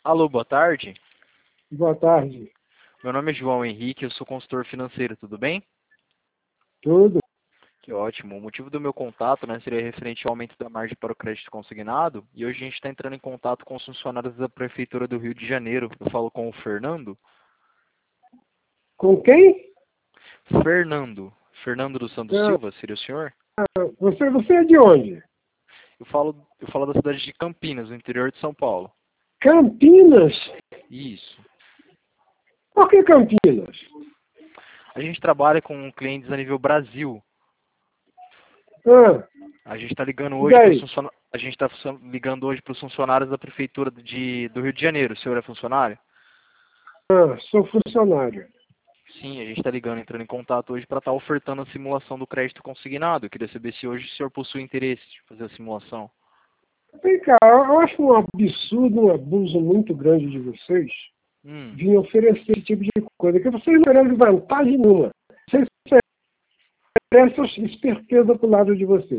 Alô, boa tarde. Boa tarde. Meu nome é João Henrique, eu sou consultor financeiro, tudo bem? Tudo? Que ótimo. O motivo do meu contato, seria referente ao aumento da margem para o crédito consignado, e hoje a gente está entrando em contato com os funcionários da Prefeitura do Rio de Janeiro. Eu falo com o Fernando. Com quem? Fernando dos Santos Ah, Silva, seria o senhor? você é de onde? Eu falo da cidade de Campinas, no interior de São Paulo. Campinas? Isso. Por que Campinas? A gente trabalha com clientes a nível Brasil. Ah, A gente está ligando e hoje para daí? os funcionários da Prefeitura do Rio de Janeiro. O senhor é funcionário? Sou funcionário. Sim, a gente está entrando em contato hoje para estar ofertando a simulação do crédito consignado. Eu queria saber se hoje o senhor possui interesse de fazer a simulação. Vem cá, eu acho um absurdo, um abuso muito grande de vocês vir oferecer esse tipo de coisa, que vocês não oferecem vantagem nenhuma. Vocês oferecem esperteza pro lado de vocês.